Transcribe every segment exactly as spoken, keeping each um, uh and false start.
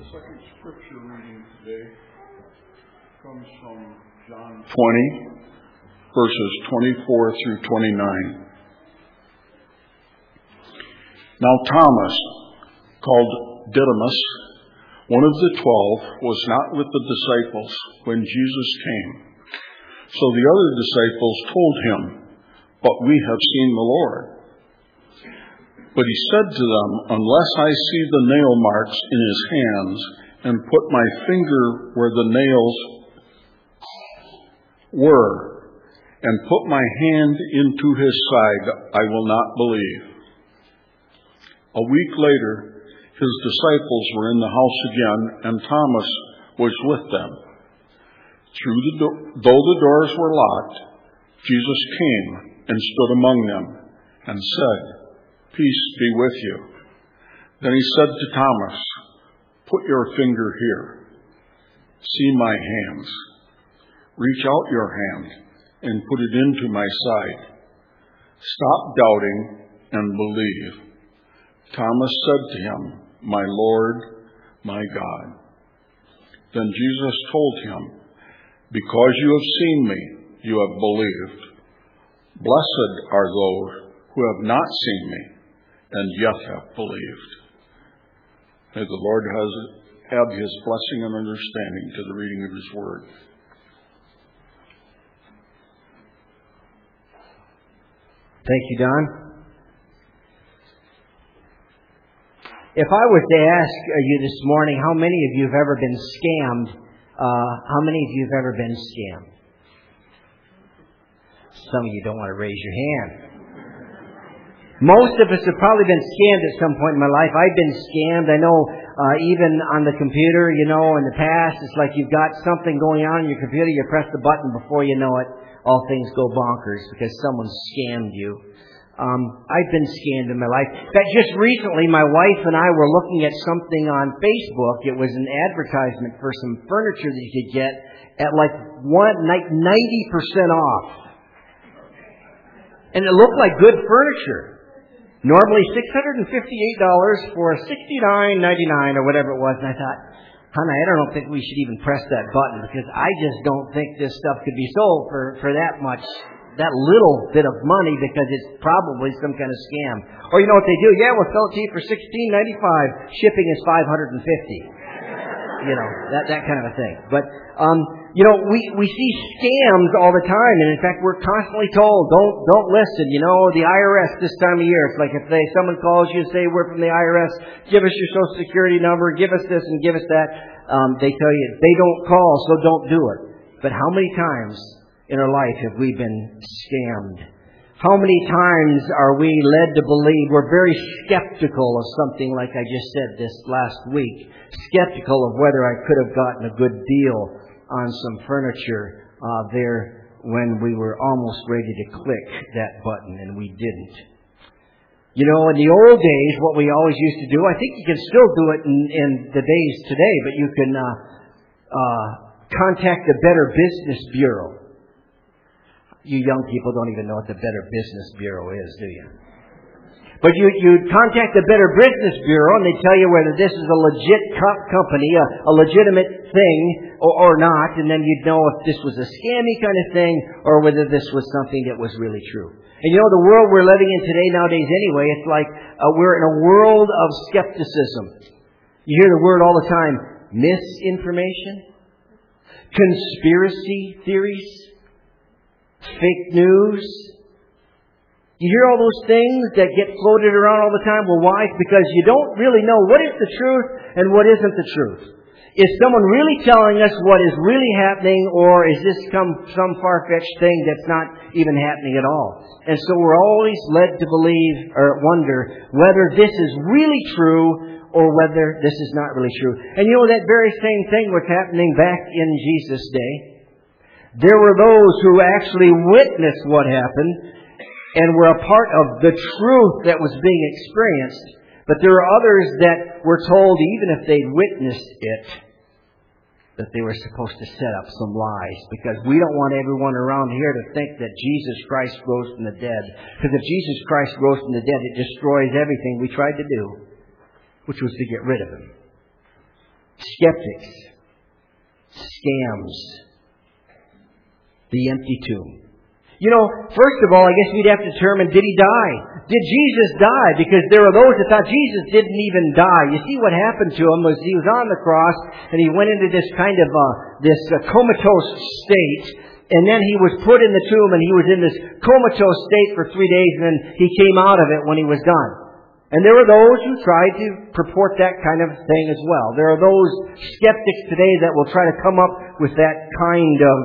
second scripture reading today comes from John twenty, verses twenty-four through twenty-nine. Now Thomas, called Didymus, one of the twelve, was not with the disciples when Jesus came. So the other disciples told him, "But we have seen the Lord." But he said to them, "Unless I see the nail marks in his hands and put my finger where the nails were and put my hand into his side, I will not believe." A week later, his disciples were in the house again, and Thomas was with them. Through the do- though the doors were locked, Jesus came and stood among them and said, "Peace be with you." Then he said to Thomas, "Put your finger here. See my hands. Reach out your hand and put it into my side. Stop doubting and believe." Thomas said to him, "My Lord, my God." Then Jesus told him, "Because you have seen me, you have believed. Blessed are those who have not seen me and yet have believed." May the Lord has, add his blessing and understanding to the reading of his word. Thank you, Don. If I was to ask you this morning how many of you have ever been scammed, uh, how many of you have ever been scammed? Some of you don't want to raise your hand. Most of us have probably been scammed at some point in my life. I've been scammed. I know uh, even on the computer, you know, in the past, it's like you've got something going on in your computer, you press the button, before you know it, all things go bonkers because someone scammed you. Um, I've been scammed in my life. In fact, just recently, my wife and I were looking at something on Facebook. It was an advertisement for some furniture that you could get at like one, like ninety percent off. And it looked like good furniture. Normally six hundred fifty-eight dollars for sixty-nine ninety-nine or whatever it was. And I thought, honey, I don't think we should even press that button because I just don't think this stuff could be sold for, for that much, that little bit of money, because it's probably some kind of scam. Or you know what they do? Yeah, we'll sell it to you for sixteen ninety-five. Shipping is five hundred fifty. You know, that that kind of a thing. But um, you know, we we see scams all the time, and in fact, we're constantly told, don't don't listen. You know, the I R S this time of year. It's like if they someone calls you and say, "We're from the I R S. Give us your Social Security number. Give us this and give us that." Um, they tell you they don't call, so don't do it. But how many times in our life have we been scammed? How many times are we led to believe? We're very skeptical of something, like I just said this last week. Skeptical of whether I could have gotten a good deal on some furniture uh, there when we were almost ready to click that button and we didn't. You know, in the old days, what we always used to do, I think you can still do it in, in the days today, but you can uh, uh, contact the Better Business Bureau. You young people don't even know what the Better Business Bureau is, do you? But you you contact the Better Business Bureau and they tell you whether this is a legit co- company, a, a legitimate thing or, or not, and then you'd know if this was a scammy kind of thing or whether this was something that was really true. And you know, the world we're living in today nowadays anyway, it's like uh, we're in a world of skepticism. You hear the word all the time, misinformation, conspiracy theories, fake news. You hear all those things that get floated around all the time. Well, why? It's because you don't really know what is the truth and what isn't the truth. Is someone really telling us what is really happening, or is this some, some far-fetched thing that's not even happening at all? And so we're always led to believe or wonder whether this is really true or whether this is not really true. And you know, that very same thing was happening back in Jesus' day. There were those who actually witnessed what happened and were a part of the truth that was being experienced. But there are others that were told, even if they witnessed it, that they were supposed to set up some lies. Because we don't want everyone around here to think that Jesus Christ rose from the dead. Because if Jesus Christ rose from the dead, it destroys everything we tried to do, which was to get rid of Him. skeptics, scams, the empty tomb. You know, first of all, I guess we'd have to determine, did he die? Did Jesus die? Because there are those that thought Jesus didn't even die. You see, what happened to him was he was on the cross and he went into this kind of uh, this uh, comatose state. And then he was put in the tomb and he was in this comatose state for three days and then he came out of it when he was done. And there are those who tried to purport that kind of thing as well. There are those skeptics today that will try to come up with that kind of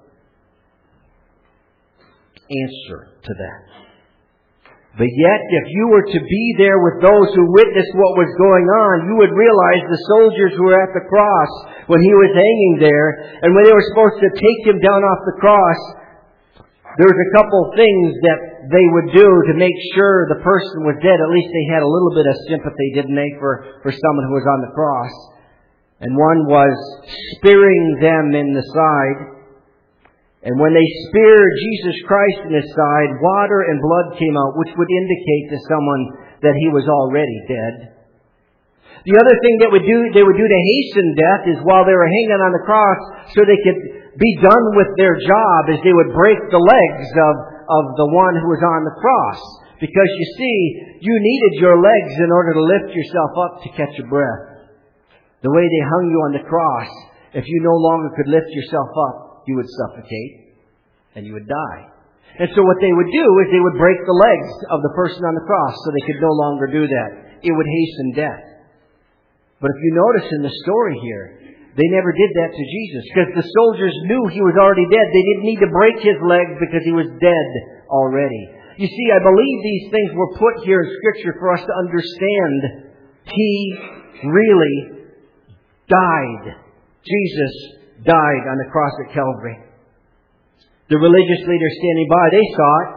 answer to that. But yet, if you were to be there with those who witnessed what was going on, you would realize the soldiers who were at the cross when he was hanging there, and when they were supposed to take him down off the cross, there was a couple things that they would do to make sure the person was dead. At least they had a little bit of sympathy, didn't they, for, for someone who was on the cross. And one was spearing them in the side. And when they speared Jesus Christ in his side, water and blood came out, which would indicate to someone that he was already dead. The other thing that would do, they would do to hasten death is while they were hanging on the cross, so they could be done with their job, is they would break the legs of, of the one who was on the cross. Because you see, you needed your legs in order to lift yourself up to catch a breath. The way they hung you on the cross, if you no longer could lift yourself up, you would suffocate and you would die. And so what they would do is they would break the legs of the person on the cross so they could no longer do that. It would hasten death. But if you notice in the story here, they never did that to Jesus because the soldiers knew he was already dead. They didn't need to break his legs because he was dead already. You see, I believe these things were put here in Scripture for us to understand he really died. Jesus died on the cross at Calvary. The religious leaders standing by, they saw it.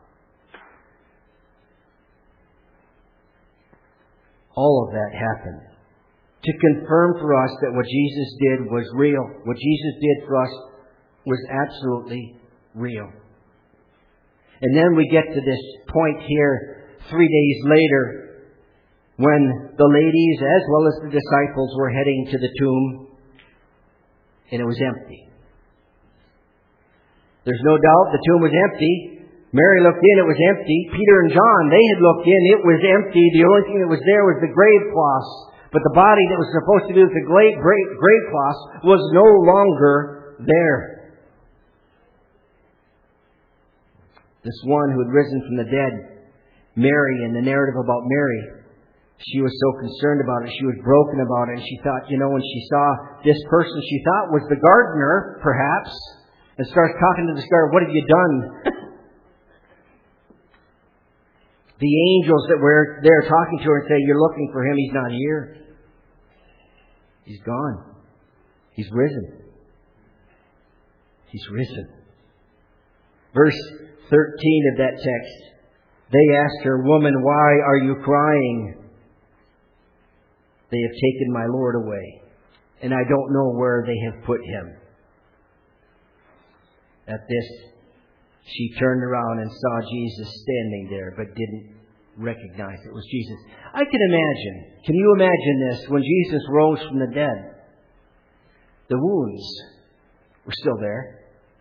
All of that happened to confirm for us that what Jesus did was real. What Jesus did for us was absolutely real. And then we get to this point here three days later when the ladies as well as the disciples were heading to the tomb. And it was empty. There's no doubt the tomb was empty. Mary looked in, it was empty. Peter and John, they had looked in, it was empty. The only thing that was there was the grave cloth. But the body that was supposed to be with the grave, grave, grave cloth was no longer there. This one who had risen from the dead, Mary, and the narrative about Mary, she was so concerned about it. She was broken about it. And she thought, you know, when she saw this person she thought was the gardener, perhaps, and starts talking to this gardener, what have you done? The angels that were there talking to her and say, you're looking for him. He's not here. He's gone. He's risen. He's risen. Verse thirteen of that text. They asked her, woman, why are you crying? They have taken my Lord away, and I don't know where they have put him. At this, she turned around and saw Jesus standing there, but didn't recognize it was Jesus. I can imagine, can you imagine this? When Jesus rose from the dead, the wounds were still there.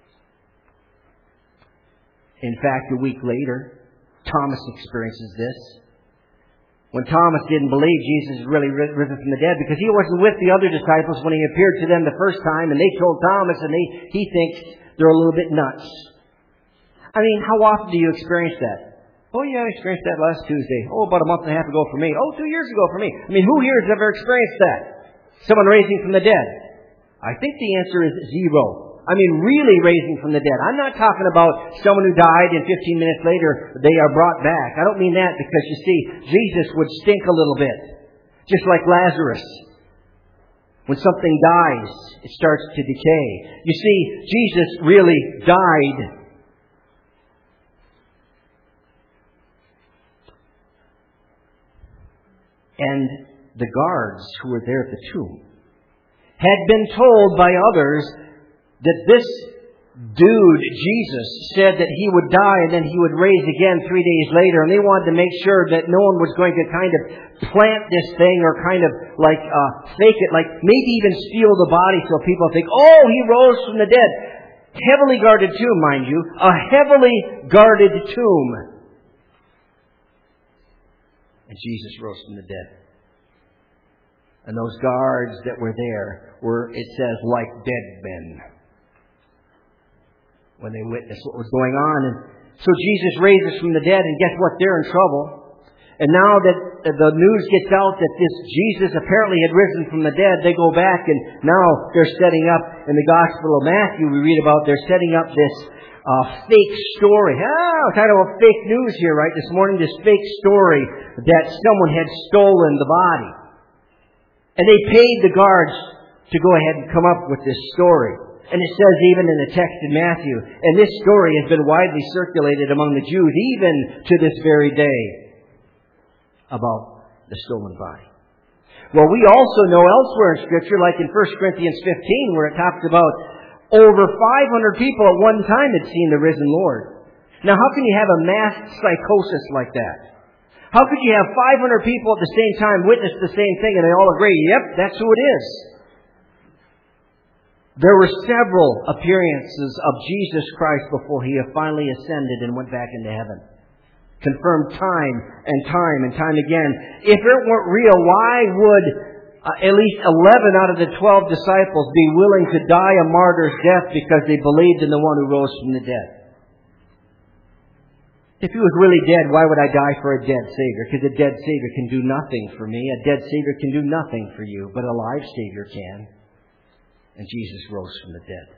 In fact, a week later, Thomas experiences this. When Thomas didn't believe Jesus was really risen from the dead because he wasn't with the other disciples when he appeared to them the first time, and they told Thomas, and they, he thinks they're a little bit nuts. I mean, how often do you experience that? Oh yeah, I experienced that last Tuesday. Oh, about a month and a half ago for me. Oh, two years ago for me. I mean, who here has ever experienced that? Someone raising from the dead? I think the answer is zero. I mean, really raising from the dead. I'm not talking about someone who died and fifteen minutes later they are brought back. I don't mean that because, you see, Jesus would stink a little bit. Just like Lazarus. When something dies, it starts to decay. You see, Jesus really died. And the guards who were there at the tomb had been told by others that this dude, Jesus, said that he would die and then he would raise again three days later. And they wanted to make sure that no one was going to kind of plant this thing or kind of like uh, fake it, like maybe even steal the body so people think, oh, he rose from the dead. Heavily guarded tomb, mind you. A heavily guarded tomb. And Jesus rose from the dead. And those guards that were there were, it says, like dead men when they witnessed what was going on. And so Jesus raises from the dead, and guess what? They're in trouble. And now that the news gets out that this Jesus apparently had risen from the dead, they go back and now they're setting up, in the Gospel of Matthew we read about, they're setting up this uh, fake story. Ah, kind of a fake news here, right? This morning, this fake story that someone had stolen the body. And they paid the guards to go ahead and come up with this story. And it says even in the text in Matthew, and this story has been widely circulated among the Jews even to this very day about the stolen body. Well, we also know elsewhere in Scripture, like in First Corinthians fifteen, where it talks about over five hundred people at one time had seen the risen Lord. Now, how can you have a mass psychosis like that? How could you have five hundred people at the same time witness the same thing and they all agree, yep, that's who it is? There were several appearances of Jesus Christ before He finally ascended and went back into heaven. Confirmed time and time and time again. If it weren't real, why would uh, at least eleven out of the twelve disciples be willing to die a martyr's death because they believed in the one who rose from the dead? If He was really dead, why would I die for a dead Savior? Because a dead Savior can do nothing for me. A dead Savior can do nothing for you. But a live Savior can. And Jesus rose from the dead.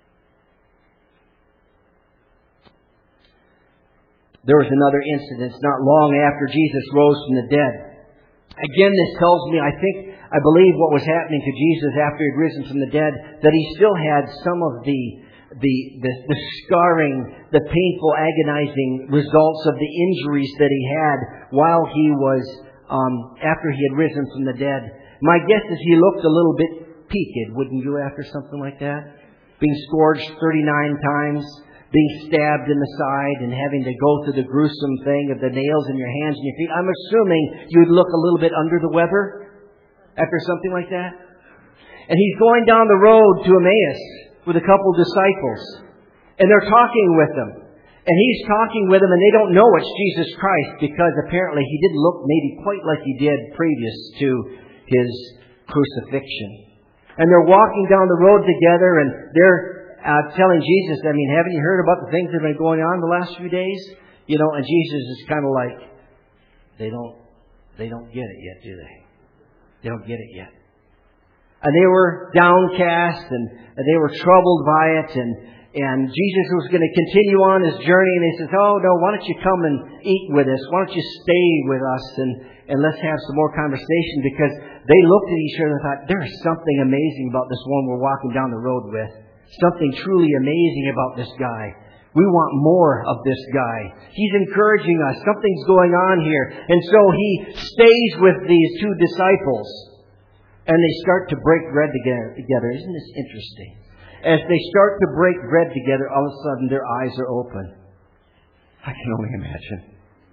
There was another incident not long after Jesus rose from the dead. Again, this tells me, I think, I believe what was happening to Jesus after He had risen from the dead, that He still had some of the The, the, the scarring, the painful, agonizing results of the injuries that He had while He was, um, after He had risen from the dead. My guess is He looked a little bit peaked, wouldn't you, after something like that? Being scourged thirty-nine times, being stabbed in the side, and having to go through the gruesome thing of the nails in your hands and your feet. I'm assuming you'd look a little bit under the weather after something like that. And He's going down the road to Emmaus with a couple disciples. And they're talking with them. And He's talking with them and they don't know it's Jesus Christ because apparently He didn't look maybe quite like He did previous to His crucifixion. And they're walking down the road together and they're uh, telling Jesus, I mean, haven't you heard about the things that have been going on the last few days? You know, and Jesus is kind of like, they don't, they don't get it yet, do they? They don't get it yet. And they were downcast and they were troubled by it. And, and Jesus was going to continue on His journey. And He says, oh, no, why don't you come and eat with us? Why don't you stay with us? And, and let's have some more conversation. Because they looked at each other and thought, there's something amazing about this one we're walking down the road with. Something truly amazing about this guy. We want more of this guy. He's encouraging us. Something's going on here. And so He stays with these two disciples. And they start to break bread together. Isn't this interesting? As they start to break bread together, all of a sudden their eyes are open. I can only imagine.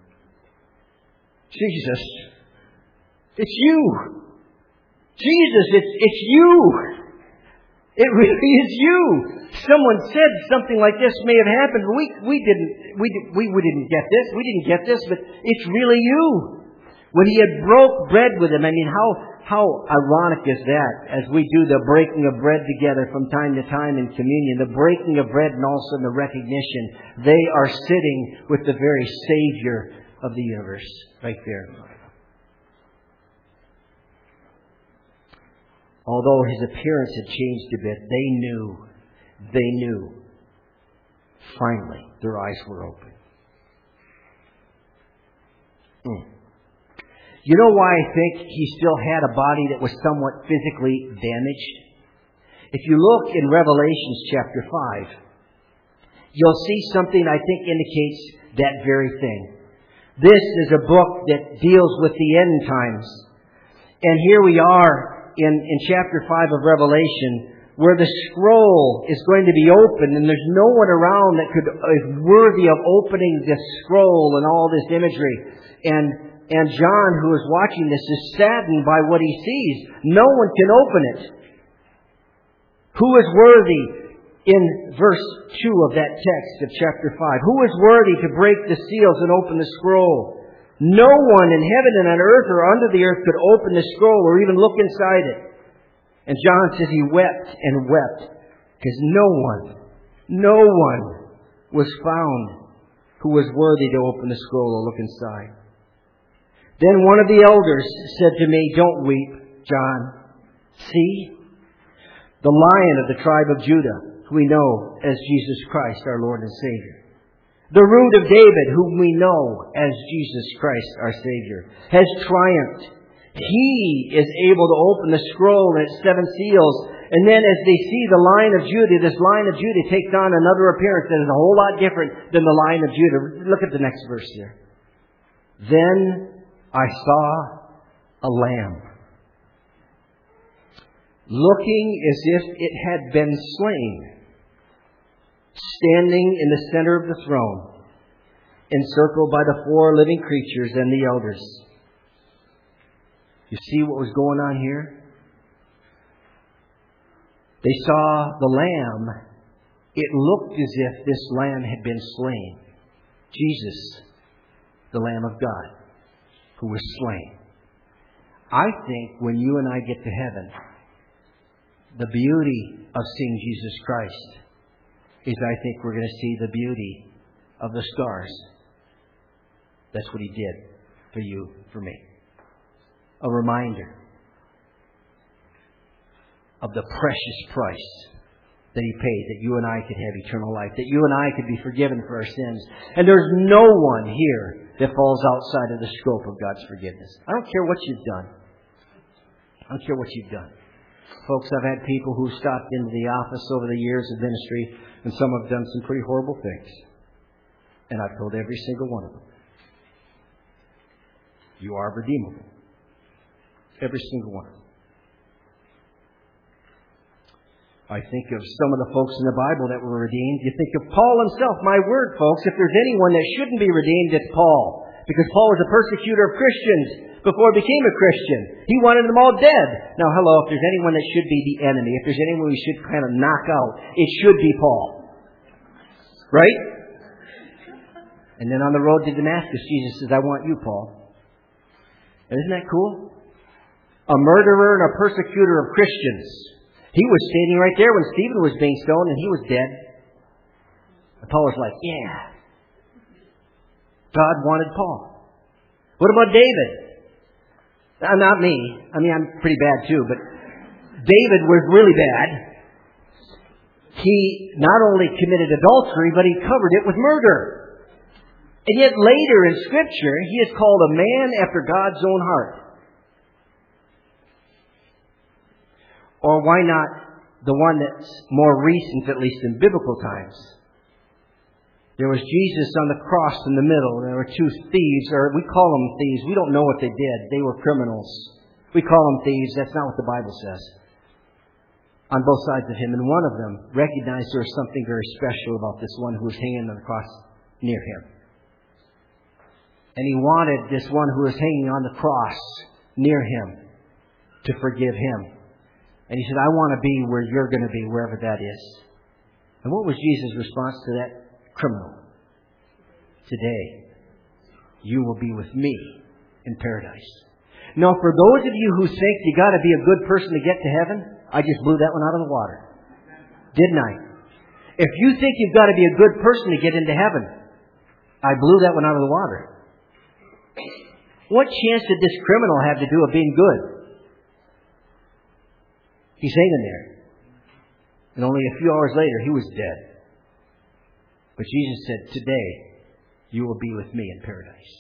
Jesus, it's you. Jesus, it's it's you. It really is you. Someone said something like this may have happened, but we we didn't we we we didn't get this. We didn't get this, but it's really you. When He had broke bread with them, I mean, how How ironic is that as we do the breaking of bread together from time to time in communion, the breaking of bread and also the recognition, they are sitting with the very Savior of the universe right there. Although His appearance had changed a bit, they knew, they knew, finally, their eyes were open. Mm. You know why I think He still had a body that was somewhat physically damaged? If you look in Revelation chapter five, you'll see something I think indicates that very thing. This is a book that deals with the end times. And here we are in, in chapter five of Revelation, where the scroll is going to be opened, and there's no one around that could is worthy of opening this scroll and all this imagery. And and John, who is watching this, is saddened by what he sees. No one can open it. Who is worthy? In verse two of that text of chapter five. Who is worthy to break the seals and open the scroll? No one in heaven and on earth or under the earth could open the scroll or even look inside it. And John says he wept and wept because no one, no one was found who was worthy to open the scroll or look inside. Then one of the elders said to me, "Don't weep, John. See, the Lion of the tribe of Judah, who we know as Jesus Christ, our Lord and Savior. The root of David, whom we know as Jesus Christ, our Savior, has triumphed. He is able to open the scroll and its seven seals." And then as they see the Lion of Judah, this Lion of Judah takes on another appearance that is a whole lot different than the Lion of Judah. Look at the next verse here. Then I saw a lamb, looking as if it had been slain, standing in the center of the throne, encircled by the four living creatures and the elders. You see what was going on here? They saw the lamb. It looked as if this lamb had been slain. Jesus, the Lamb of God, who was slain. I think when you and I get to heaven, the beauty of seeing Jesus Christ is I think we're going to see the beauty of the scars. That's what He did for you, for me. A reminder of the precious price that He paid, that you and I could have eternal life, that you and I could be forgiven for our sins. And there's no one here that falls outside of the scope of God's forgiveness. I don't care what you've done. I don't care what you've done. Folks, I've had people who stopped into the office over the years of ministry, and some have done some pretty horrible things. And I've told every single one of them, you are redeemable. Every single one of them. I think of some of the folks in the Bible that were redeemed. You think of Paul himself. My word, folks, if there's anyone that shouldn't be redeemed, it's Paul. Because Paul was a persecutor of Christians before he became a Christian. He wanted them all dead. Now, hello, if there's anyone that should be the enemy, if there's anyone we should kind of knock out, it should be Paul. Right? And then on the road to Damascus, Jesus says, "I want you, Paul." Isn't that cool? A murderer and a persecutor of Christians. He was standing right there when Stephen was being stoned and he was dead. And Paul was like, yeah. God wanted Paul. What about David? Uh, not me. I mean, I'm pretty bad too, but David was really bad. He not only committed adultery, but he covered it with murder. And yet later in Scripture, he is called a man after God's own heart. Or why not the one that's more recent, at least in biblical times? There was Jesus on the cross in the middle. There were two thieves, or we call them thieves. We don't know what they did. They were criminals. We call them thieves. That's not what the Bible says. On both sides of him. And one of them recognized there was something very special about this one who was hanging on the cross near him. And he wanted this one who was hanging on the cross near him to forgive him. And he said, "I want to be where you're going to be, wherever that is." And what was Jesus' response to that criminal? "Today, you will be with me in paradise." Now, for those of you who think you got to be a good person to get to heaven, I just blew that one out of the water. Didn't I? If you think you've got to be a good person to get into heaven, I blew that one out of the water. What chance did this criminal have to do of being good? He's hanging there. And only a few hours later, he was dead. But Jesus said, "Today, you will be with me in paradise."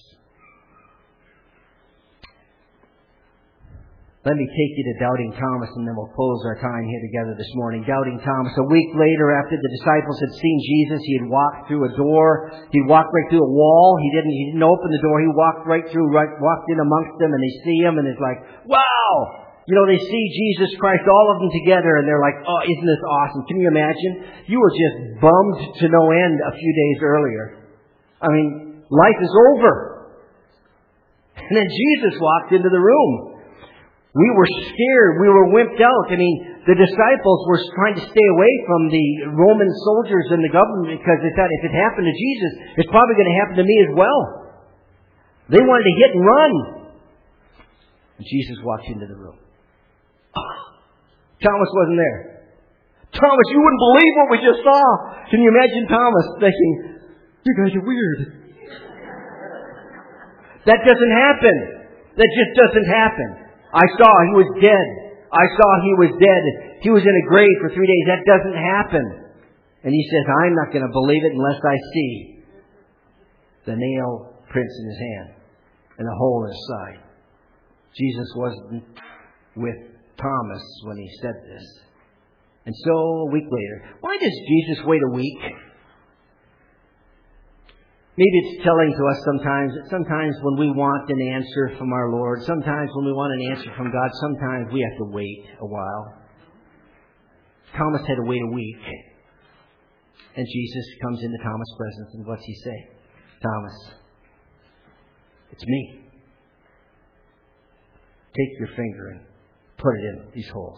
Let me take you to Doubting Thomas, and then we'll close our time here together this morning. Doubting Thomas. A week later, after the disciples had seen Jesus, he had walked through a door. He walked right through a wall. He didn't, he didn't open the door. He walked right through, right, walked in amongst them, and they see him, and it's like, wow! You know, they see Jesus Christ, all of them together, and they're like, oh, isn't this awesome? Can you imagine? You were just bummed to no end a few days earlier. I mean, life is over. And then Jesus walked into the room. We were scared. We were wimped out. I mean, the disciples were trying to stay away from the Roman soldiers and the government because they thought if it happened to Jesus, it's probably going to happen to me as well. They wanted to hit and run. And Jesus walked into the room. Thomas wasn't there. Thomas, you wouldn't believe what we just saw. Can you imagine Thomas thinking, you guys are weird. That doesn't happen. That just doesn't happen. I saw he was dead. I saw he was dead. He was in a grave for three days. That doesn't happen. And he says, I'm not going to believe it unless I see the nail prints in his hand and the hole in his side. Jesus wasn't with Thomas when he said this. And so a week later, why does Jesus wait a week? Maybe it's telling to us sometimes that sometimes when we want an answer from our Lord, sometimes when we want an answer from God, sometimes we have to wait a while. Thomas had to wait a week. And Jesus comes into Thomas' presence, and what's he say? Thomas, it's me. Take your finger and put it in these holes.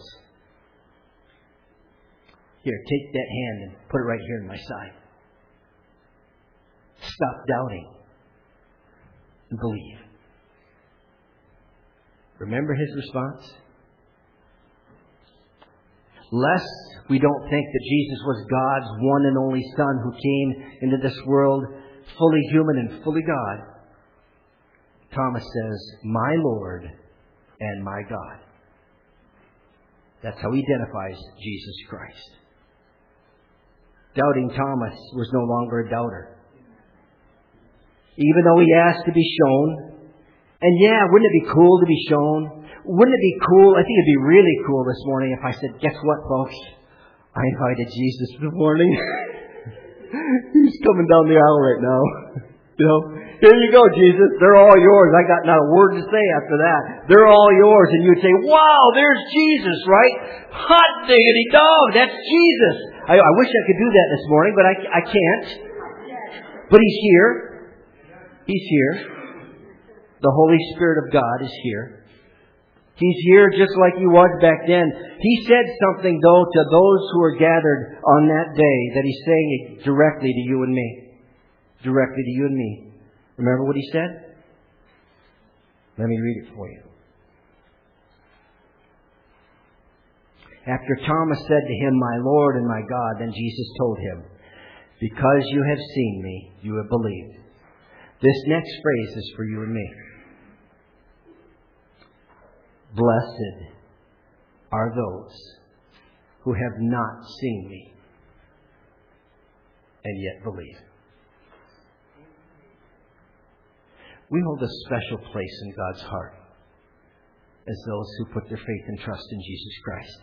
Here, take that hand and put it right here in my side. Stop doubting and believe. Remember his response? Lest we don't think that Jesus was God's one and only Son who came into this world fully human and fully God. Thomas says, my Lord and my God. That's how he identifies Jesus Christ. Doubting Thomas was no longer a doubter. Even though he asked to be shown. And yeah, wouldn't it be cool to be shown? Wouldn't it be cool? I think it'd be really cool this morning if I said, guess what, folks? I invited Jesus this morning. He's coming down the aisle right now. You know, here you go, Jesus. They're all yours. I got not a word to say after that. They're all yours. And you'd say, wow, there's Jesus, right? Hot diggity dog. That's Jesus. I, I wish I could do that this morning, but I, I can't. But he's here. He's here. The Holy Spirit of God is here. He's here just like he was back then. He said something, though, to those who were gathered on that day that he's saying it directly to you and me. Directly to you and me. Remember what he said? Let me read it for you. After Thomas said to him, my Lord and my God, then Jesus told him, because you have seen me, you have believed. This next phrase is for you and me. Blessed are those who have not seen me and yet believe. We hold a special place in God's heart as those who put their faith and trust in Jesus Christ.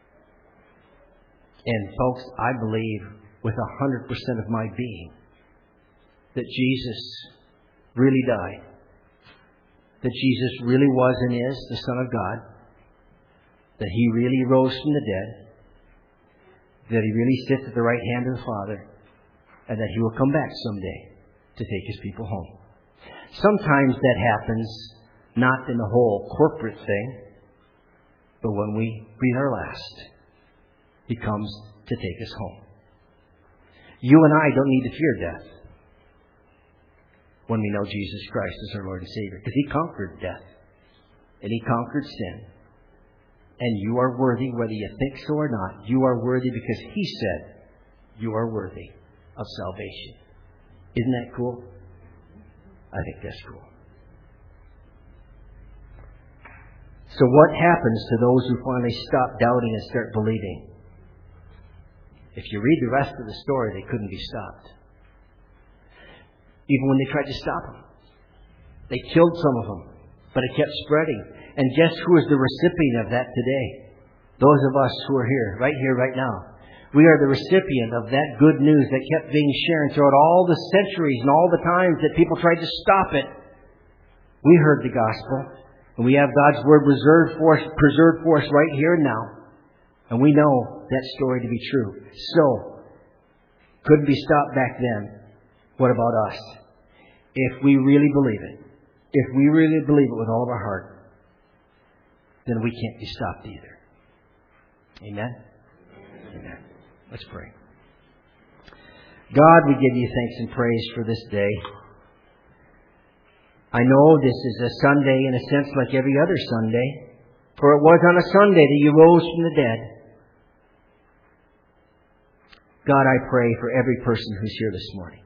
And folks, I believe with a hundred percent of my being that Jesus really died. That Jesus really was and is the Son of God. That He really rose from the dead. That He really sits at the right hand of the Father. And that He will come back someday to take His people home. Sometimes that happens not in the whole corporate thing, but when we breathe our last, He comes to take us home. You and I don't need to fear death when we know Jesus Christ as our Lord and Savior, because He conquered death and He conquered sin. And you are worthy, whether you think so or not. You are worthy because He said you are worthy of salvation. Isn't that cool? I think that's cool. So what happens to those who finally stop doubting and start believing? If you read the rest of the story, they couldn't be stopped. Even when they tried to stop them. They killed some of them, but it kept spreading. And guess who is the recipient of that today? Those of us who are here, right here, right now. We are the recipient of that good news that kept being shared throughout all the centuries and all the times that people tried to stop it. We heard the gospel, And we have God's Word reserved for us, preserved for us right here and now. And we know that story to be true. So, couldn't be stopped back then. What about us? If we really believe it, if we really believe it with all of our heart, then we can't be stopped either. Amen? Amen. Let's pray. God, we give you thanks and praise for this day. I know this is a Sunday in a sense like every other Sunday, for it was on a Sunday that you rose from the dead. God, I pray for every person who's here this morning,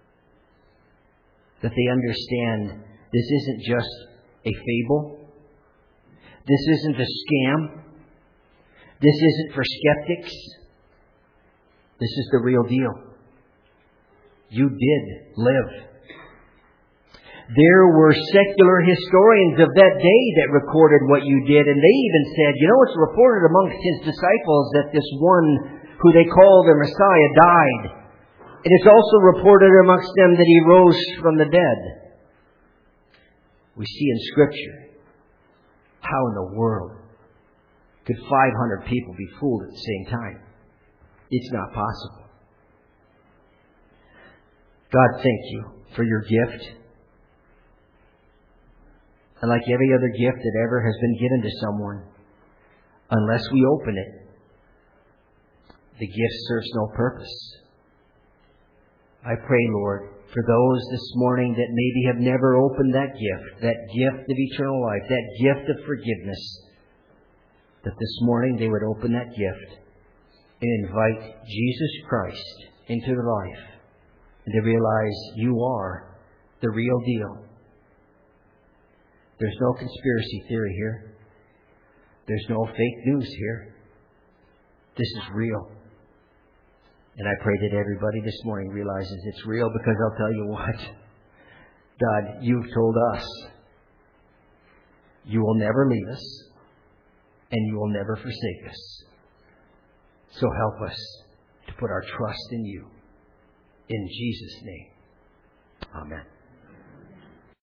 that they understand this isn't just a fable. This isn't a scam. This isn't for skeptics. This is the real deal. You did live. There were secular historians of that day that recorded what you did, and they even said, you know, it's reported amongst his disciples that this one who they call the Messiah died. It is also reported amongst them that he rose from the dead. We see in Scripture, how in the world could five hundred people be fooled at the same time? It's not possible. God, thank you for your gift. And like every other gift that ever has been given to someone, unless we open it, the gift serves no purpose. I pray, Lord, for those this morning that maybe have never opened that gift, that gift of eternal life, that gift of forgiveness, that this morning they would open that gift and invite Jesus Christ into their life and to realize you are the real deal. There's no conspiracy theory here. There's no fake news here. This is real. And I pray that everybody this morning realizes it's real, because I'll tell you what, God, you've told us you will never leave us and you will never forsake us. So help us to put our trust in you. In Jesus' name. Amen.